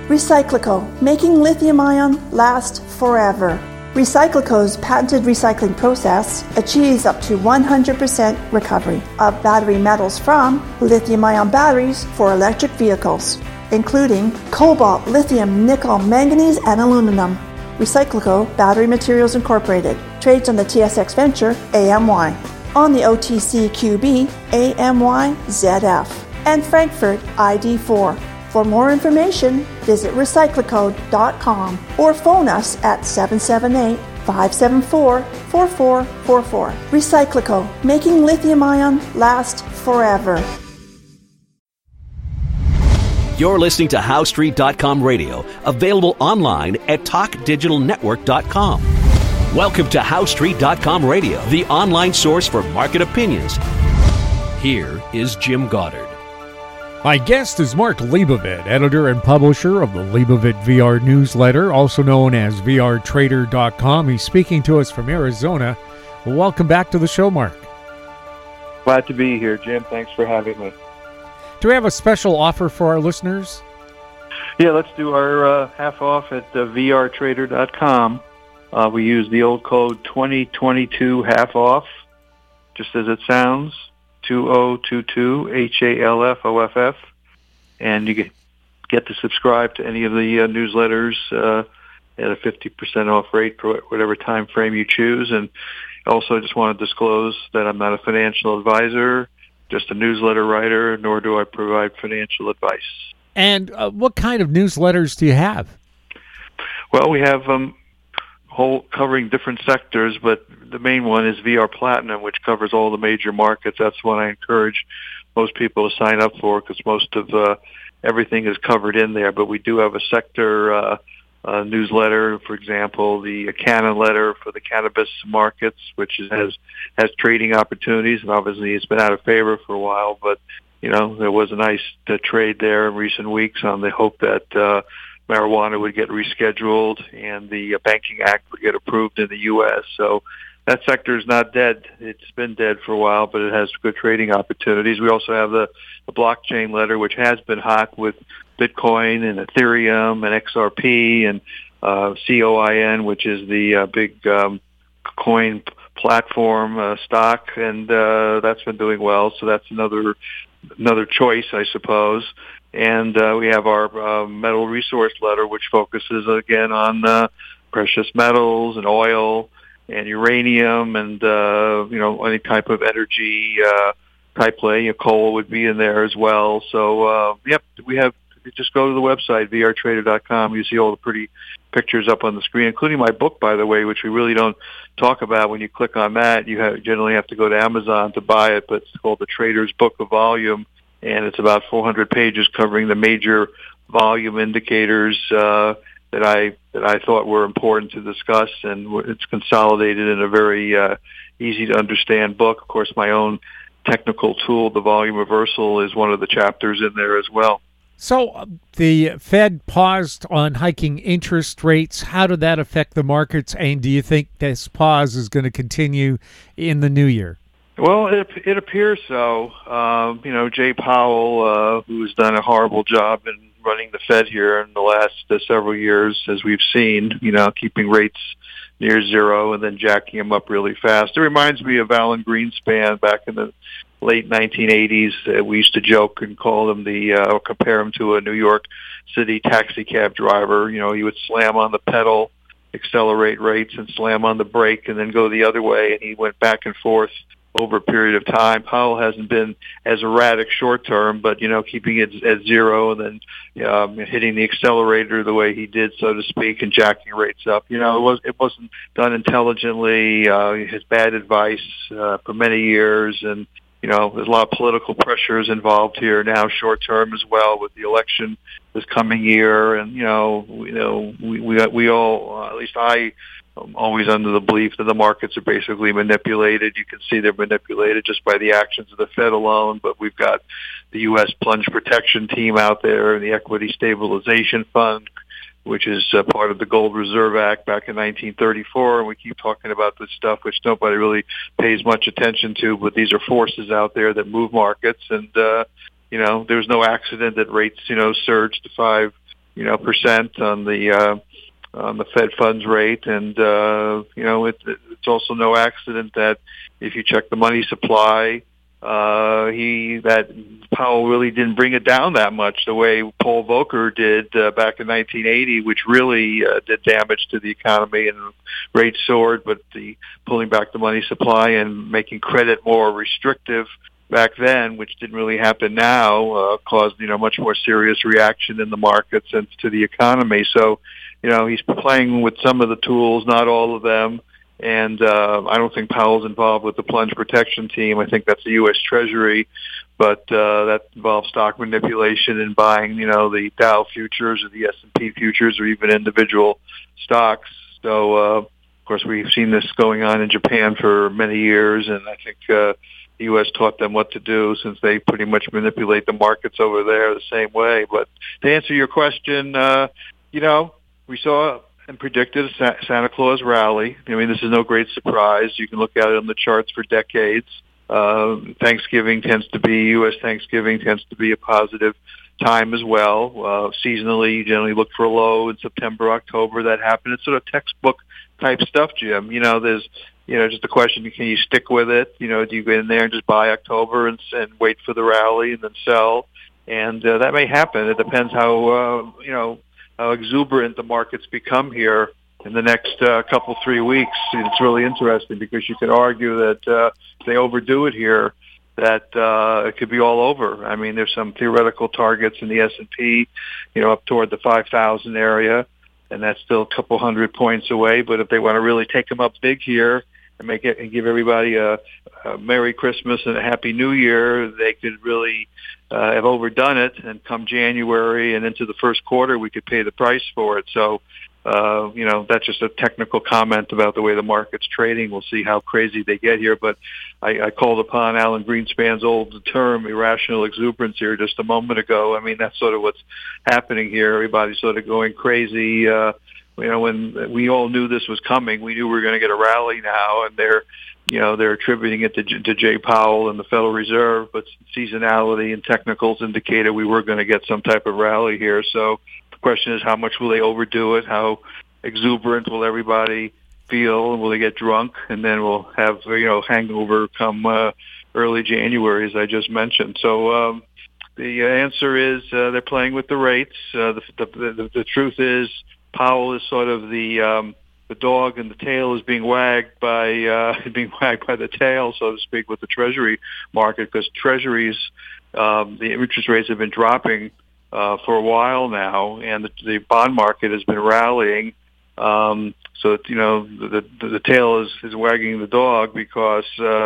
Recyclico, making lithium-ion last forever. Recyclico's patented recycling process achieves up to 100% recovery of battery metals from lithium-ion batteries for electric vehicles, including cobalt, lithium, nickel, manganese, and aluminum. Recyclico Battery Materials Incorporated trades on the TSX Venture AMY, on the OTCQB AMYZF, and Frankfurt ID4. For more information, visit recyclico.com or phone us at 778-574-4444. Recyclico, making lithium-ion last forever. You're listening to HowStreet.com radio, available online at TalkDigitalNetwork.com. Welcome to HowStreet.com radio, the online source for market opinions. Here is Jim Goddard. My guest is Mark Leibovit, editor and publisher of the Leibovit VR newsletter, also known as VRTrader.com. He's speaking to us from Arizona. Well, welcome back to the show, Mark. Glad to be here, Jim. Thanks for having me. Do we have a special offer for our listeners? Yeah, let's do our half off at VRTrader.com. We use the old code 2022 half off, just as it sounds. 2022 HALFOFF, and you get to subscribe to any of the newsletters at a 50% off rate for whatever time frame you choose. And also, just want to disclose that I'm not a financial advisor, just a newsletter writer, nor do I provide financial advice. And what kind of newsletters do you have? Well, we have covering different sectors, but the main one is VR Platinum, which covers all the major markets. That's what I encourage most people to sign up for, because most of everything is covered in there. But we do have a sector newsletter, for example, the Canon letter for the cannabis markets, which has trading opportunities, and obviously it's been out of favor for a while. But there was a nice trade there in recent weeks on the hope that marijuana would get rescheduled and the Banking Act would get approved in the U.S. So that sector is not dead. It's been dead for a while, but it has good trading opportunities. We also have the blockchain letter, which has been hot with Bitcoin and Ethereum and XRP and COIN, which is the big coin platform stock, and that's been doing well. So that's another choice, I suppose. And we have our metal resource letter, which focuses again on precious metals and oil and uranium and any type of energy type play. Coal would be in there as well. So we have. Just go to the website vrtrader.com. You see all the pretty pictures up on the screen, including my book, by the way, which we really don't talk about. When you click on that, you generally have to go to Amazon to buy it, but it's called The Trader's Book of Volume, and it's about 400 pages covering the major volume indicators that I thought were important to discuss, and it's consolidated in a very easy to understand book. Of course, my own technical tool, the volume reversal, is one of the chapters in there as well. So the Fed paused on hiking interest rates. How did that affect the markets, and do you think this pause is going to continue in the new year? Well, it appears so. Jay Powell, who's done a horrible job in running the Fed here in the last several years, as we've seen, keeping rates near zero and then jacking them up really fast. It reminds me of Alan Greenspan back in the late 1980s. We used to joke and call him or compare him to a New York City taxi cab driver. He would slam on the pedal, accelerate rates, and slam on the brake, and then go the other way. And he went back and forth over a period of time. Powell hasn't been as erratic short term, but keeping it at zero and then hitting the accelerator the way he did, so to speak, and jacking rates up. It wasn't done intelligently. His bad advice for many years, and there's a lot of political pressures involved here now, short term as well, with the election this coming year. And we all, at least I, am always under the belief that the markets are basically manipulated. You can see they're manipulated just by the actions of the Fed alone. But we've got the U.S. Plunge Protection Team out there, and the Equity Stabilization Fund, which is part of the Gold Reserve Act back in 1934. And we keep talking about this stuff, which nobody really pays much attention to, but these are forces out there that move markets. And, there's no accident that rates, surged to 5 percent on the Fed funds rate, and it's also no accident that if you check the money supply, that Powell really didn't bring it down that much the way Paul Volcker did back in 1980, which really did damage to the economy, and rates soared. But the pulling back the money supply and making credit more restrictive back then, which didn't really happen now, caused much more serious reaction in the markets and to the economy. So, he's playing with some of the tools, not all of them. And I don't think Powell's involved with the plunge protection team. I think that's the U.S. Treasury, but that involves stock manipulation and buying, the Dow futures or the S&P futures or even individual stocks. So, of course, we've seen this going on in Japan for many years, and I think the U.S. taught them what to do since they pretty much manipulate the markets over there the same way. But to answer your question, we saw and predicted a Santa Claus rally. I mean, this is no great surprise. You can look at it on the charts for decades. U.S. Thanksgiving tends to be a positive time as well. Seasonally, you generally look for a low in September, October. That happened. It's sort of textbook type stuff, Jim. There's just a question, can you stick with it? Do you go in there and just buy October and wait for the rally and then sell? And that may happen. It depends how exuberant the markets become here in the next couple, 3 weeks. It's really interesting because you could argue that if they overdo it here, that it could be all over. I mean, there's some theoretical targets in the S&P, up toward the 5,000 area, and that's still a couple 100 points away. But if they want to really take them up big here and make it and give everybody a Merry Christmas and a Happy New Year, they could really have overdone it, and come January and into the first quarter, we could pay the price for it. So, that's just a technical comment about the way the market's trading. We'll see how crazy they get here. But I called upon Alan Greenspan's old term, irrational exuberance, here just a moment ago. I mean, that's sort of what's happening here. Everybody's sort of going crazy. When we all knew this was coming, we knew we were going to get a rally now, and they're attributing it to Jay Powell and the Federal Reserve, but seasonality and technicals indicated we were going to get some type of rally here. So the question is, how much will they overdo it? How exuberant will everybody feel? And will they get drunk? And then we'll have, hangover come early January, as I just mentioned. So the answer is they're playing with the rates. The truth is Powell is sort of the dog, and the tail is being wagged by the tail, so to speak, with the Treasury market, because Treasuries, the interest rates have been dropping for a while now, and the bond market has been rallying. So the tail is wagging the dog because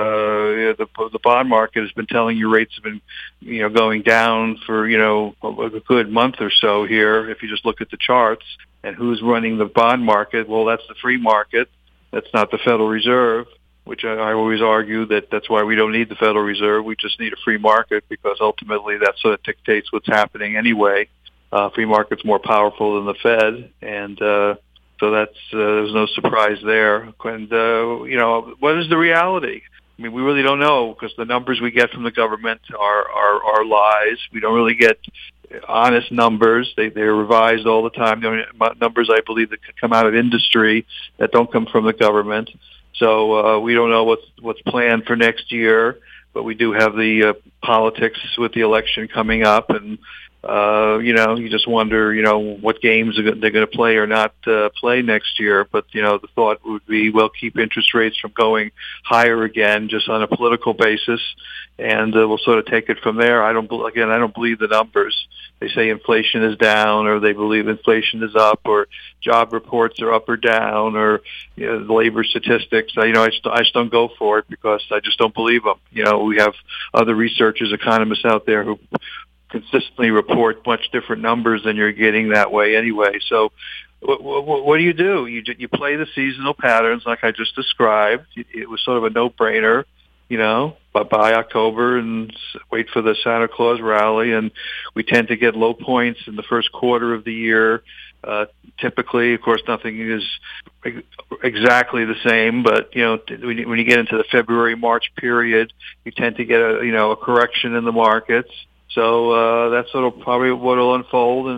the bond market has been telling you rates have been going down for a good month or so here. If you just look at the charts. And who's running the bond market? Well, that's the free market. That's not the Federal Reserve, which I always argue that's why we don't need the Federal Reserve. We just need a free market, because ultimately that sort of dictates what's happening anyway. Free market's more powerful than the Fed, and so there's no surprise there. And what is the reality? I mean, we really don't know, because the numbers we get from the government are lies. We don't really get honest numbers. They're revised all the time. Numbers, I believe, that come out of industry that don't come from the government. So we don't know what's planned for next year, but we do have the politics with the election coming up, and you just wonder, what games they're going to play or not play next year. But, the thought would be, well, keep interest rates from going higher again, just on a political basis, and we'll sort of take it from there. I don't believe the numbers. They say inflation is down, or they believe inflation is up, or job reports are up or down, or the labor statistics. I just don't go for it, because I just don't believe them. We have other researchers, economists out there who consistently report much different numbers than you're getting that way anyway. So what do? You play the seasonal patterns like I just described. It was sort of a no-brainer, but by October, and wait for the Santa Claus rally. And we tend to get low points in the first quarter of the year. Typically, of course, nothing is exactly the same, but when you get into the February-March period, you tend to get a correction in the markets. So that's sort of probably what will unfold, and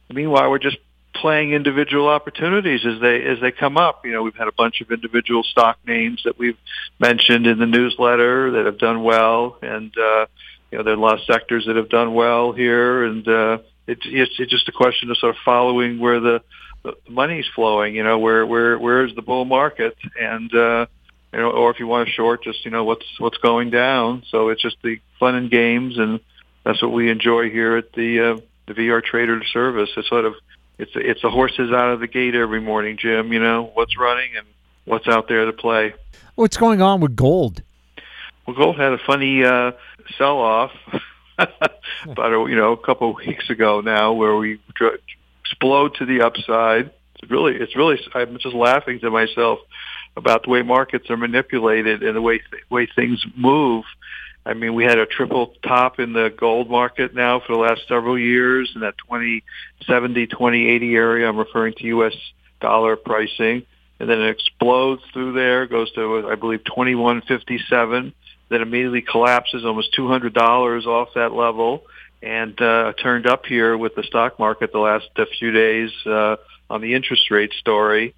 meanwhile, we're just playing individual opportunities as they come up. We've had a bunch of individual stock names that we've mentioned in the newsletter that have done well, and there are a lot of sectors that have done well here, and it's just a question of sort of following where the money's flowing. Where is the bull market, and or if you want to short, just what's going down. So it's just the fun and games, and that's what we enjoy here at the VR Trader Service. It's the horses out of the gate every morning, Jim. What's running and what's out there to play. What's going on with gold? Well, gold had a funny sell-off about a couple of weeks ago now, where we explode to the upside. It's really. I'm just laughing to myself about the way markets are manipulated and the way things move. I mean, we had a triple top in the gold market now for the last several years in that 2070, 2080 area. I'm referring to U.S. dollar pricing. And then it explodes through there, goes to, I believe, 2157, then immediately collapses almost $200 off that level, and turned up here with the stock market the last few days on the interest rate story.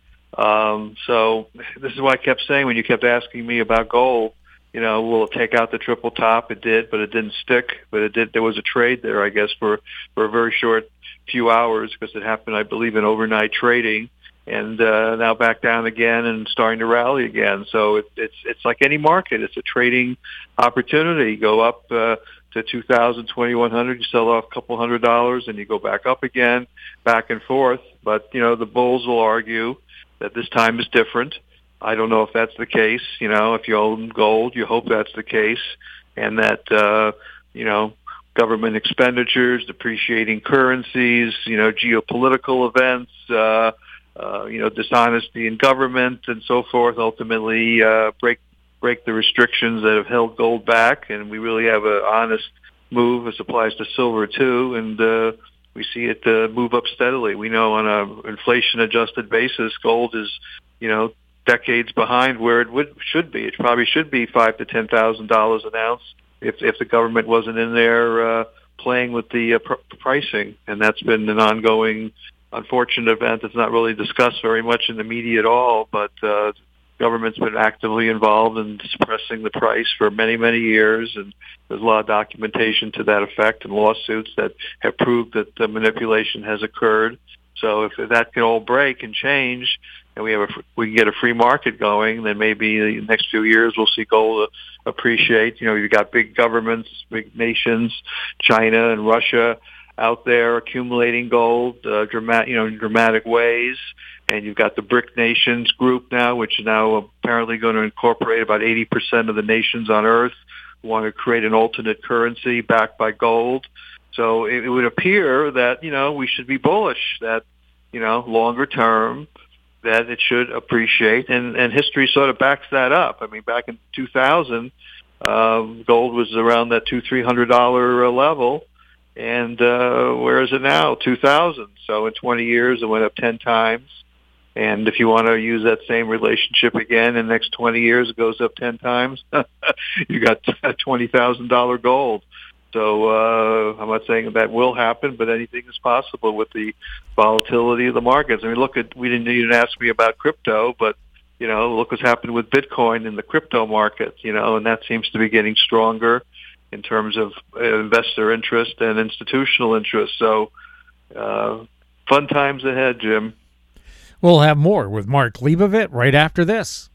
So this is why I kept saying, when you kept asking me about gold, will it take out the triple top? It did, but it didn't stick. But it did. There was a trade there, I guess, for a very short few hours, because it happened, I believe, in overnight trading, and now back down again and starting to rally again. So it's like any market. It's a trading opportunity. You go up to 2,000, 2,100, you sell off a couple $100, and you go back up again, back and forth. But the bulls will argue that this time is different. I don't know if that's the case. If you own gold, you hope that's the case, and that government expenditures, depreciating currencies, geopolitical events, dishonesty in government, and so forth, ultimately break the restrictions that have held gold back, and we really have an honest move as applies to silver too, and we see it move up steadily. We know on a inflation-adjusted basis, gold is decades behind where it should be. It probably should be $5,000 to $10,000 an ounce if the government wasn't in there playing with the pricing, and that's been an ongoing unfortunate event that's not really discussed very much in the media at all, but government's been actively involved in suppressing the price for many, many years, and there's a lot of documentation to that effect and lawsuits that have proved that the manipulation has occurred. So if that can all break and change, and we can get a free market going, then maybe the next few years we'll see gold appreciate. You've got big governments, big nations, China and Russia out there accumulating gold in dramatic ways. And you've got the BRIC nations group now, which is now apparently going to incorporate about 80% of the nations on Earth who want to create an alternate currency backed by gold. So it would appear that, we should be bullish, that, longer term, that it should appreciate. And history sort of backs that up. I mean, back in 2000, gold was around that $200-300 level. And where is it now? 2,000. So in 20 years, it went up 10 times. And if you want to use that same relationship again in the next 20 years, it goes up 10 times. You got $20,000 gold. So I'm not saying that will happen, but anything is possible with the volatility of the markets. I mean, we didn't even ask me about crypto, but, look what's happened with Bitcoin in the crypto market, and that seems to be getting stronger in terms of investor interest and institutional interest. So fun times ahead, Jim. We'll have more with Mark Leibovit right after this.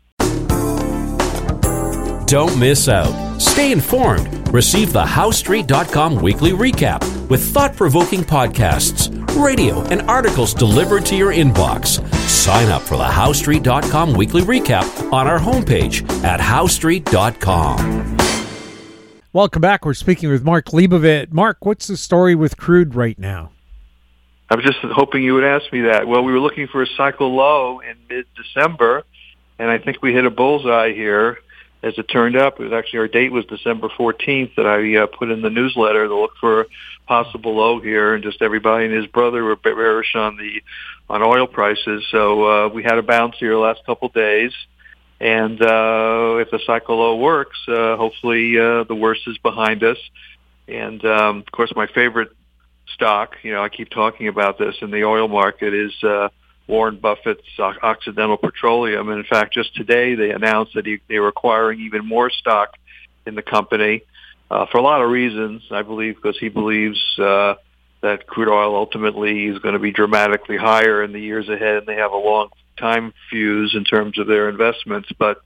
Don't miss out. Stay informed. Receive the HowStreet.com weekly recap with thought-provoking podcasts, radio, and articles delivered to your inbox. Sign up for the HowStreet.com weekly recap on our homepage at HowStreet.com. Welcome back. We're speaking with Mark Leibovit. Mark, what's the story with crude right now? I was just hoping you would ask me that. Well, we were looking for a cycle low in mid-December, and I think we hit a bullseye here. As it turned up, it was actually, our date was December 14th that I put in the newsletter to look for a possible low here, and just everybody and his brother were bearish on oil prices. So we had a bounce here the last couple of days, and if the cycle low works, hopefully the worst is behind us. And of course, my favorite stock, I keep talking about this in the oil market, is Warren Buffett's Occidental Petroleum. And in fact, just today they announced that they were acquiring even more stock in the company for a lot of reasons, I believe, because he believes that crude oil ultimately is going to be dramatically higher in the years ahead, and they have a long time fuse in terms of their investments. But,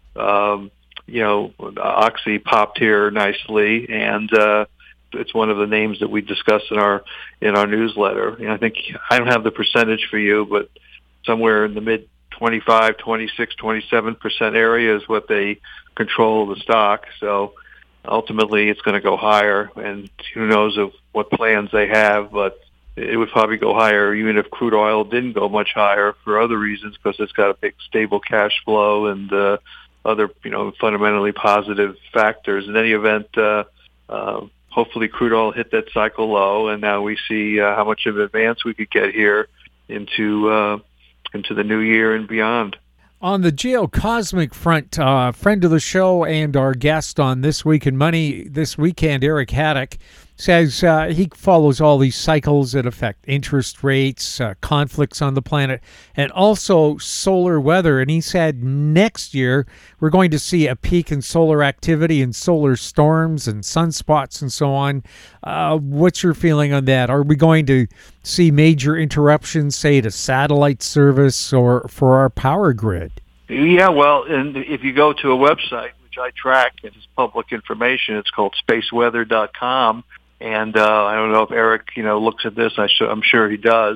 Oxy popped here nicely, and it's one of the names that we discussed in our newsletter. I think I don't have the percentage for you, but somewhere in the mid 25, 26, 27% area is what they control the stock. So ultimately, it's going to go higher, and who knows of what plans they have, but it would probably go higher even if crude oil didn't go much higher for other reasons, because it's got a big stable cash flow and other fundamentally positive factors. In any event, hopefully crude oil hit that cycle low, and now we see how much of advance we could get here into the new year and beyond. On the geocosmic front, friend of the show and our guest on This Week in Money this weekend, Eric Haddock, says he follows all these cycles that affect interest rates, conflicts on the planet, and also solar weather. And he said next year we're going to see a peak in solar activity and solar storms and sunspots and so on. What's your feeling on that? Are we going to see major interruptions, say, to satellite service or for our power grid? Yeah, well, and if you go to a website, which I track, and it's public information, it's called spaceweather.com. And I don't know if Eric, looks at this. I'm sure he does.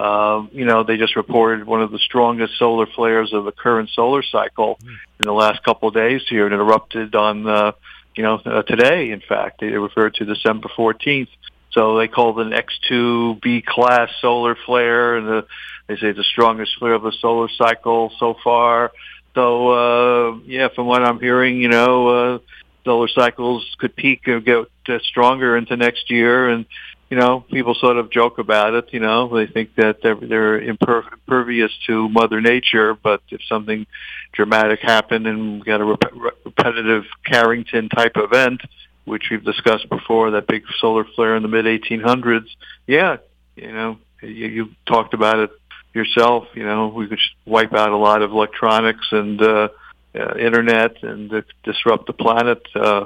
They just reported one of the strongest solar flares of the current solar cycle in the last couple of days here, and it erupted on, today. In fact, they referred to December 14th. So they called it an X2B class solar flare, and they say it's the strongest flare of the solar cycle so far. So, from what I'm hearing, solar cycles could peak or get stronger into next year, and people sort of joke about it. They think that they're impervious to Mother Nature, but if something dramatic happened and we got a repetitive Carrington type event, which we've discussed before, that big solar flare in the mid 1800s, you talked about it yourself. We could wipe out a lot of electronics and internet and disrupt the planet.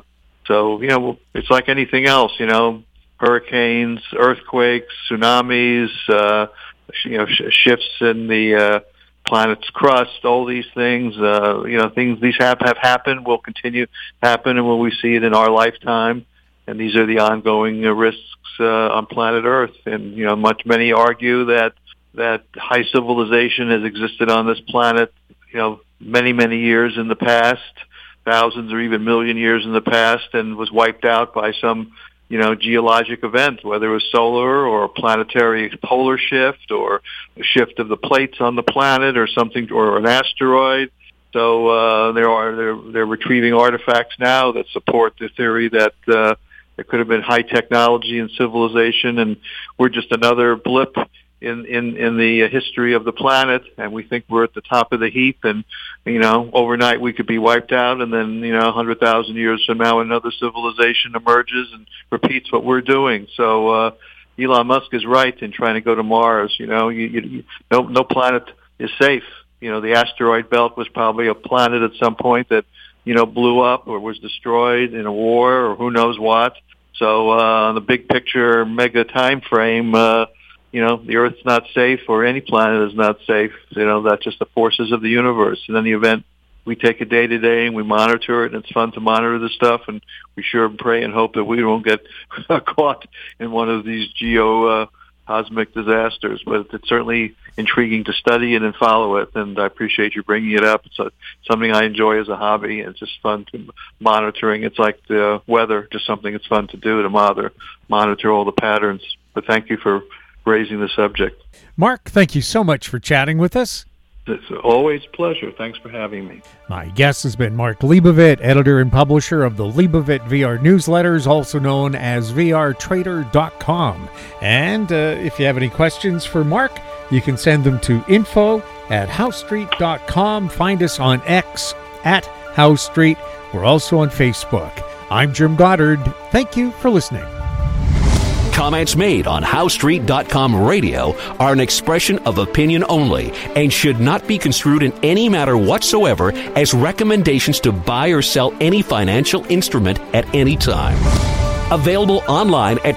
So, it's like anything else, hurricanes, earthquakes, tsunamis, shifts in the planet's crust, all these things, these have happened, will continue to happen, and will we see it in our lifetime? And these are the ongoing risks on planet Earth. And, many argue that high civilization has existed on this planet, many, many years in the past, thousands or even million years in the past, and was wiped out by some, geologic event, whether it was solar or a planetary polar shift or a shift of the plates on the planet or something, or an asteroid. So they're retrieving artifacts now that support the theory that there could have been high technology and civilization, and we're just another blip in the history of the planet, and we think we're at the top of the heap, and overnight we could be wiped out, and then 100,000 years from now another civilization emerges and repeats what we're doing. So Elon Musk is right in trying to go to Mars. No planet is safe. The asteroid belt was probably a planet at some point that blew up or was destroyed in a war or who knows what. So on the big picture mega time frame, the Earth's not safe, or any planet is not safe. That's just the forces of the universe. In any event, we take it day to day and we monitor it, and it's fun to monitor this stuff, and we sure pray and hope that we won't get caught in one of these cosmic disasters. But it's certainly intriguing to study it and follow it, and I appreciate you bringing it up. It's something I enjoy as a hobby, and it's just fun monitoring. It's like the weather, just something it's fun to do, to monitor all the patterns. But thank you for raising the subject. Mark, thank you so much for chatting with us. It's always a pleasure. Thanks for having me. My guest has been Mark Leibovit, editor and publisher of the Leibovit VR newsletters, also known as vrtrader.com. And if you have any questions for Mark, you can send them to info@housestreet.com. Find us on X @HouseStreet. We're also on Facebook. I'm Jim Goddard. Thank you for listening. Comments made on HowStreet.com radio are an expression of opinion only and should not be construed in any matter whatsoever as recommendations to buy or sell any financial instrument at any time. Available online at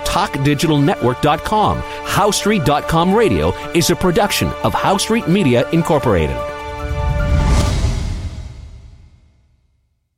TalkDigitalNetwork.com. HowStreet.com radio is a production of HowStreet Media Incorporated.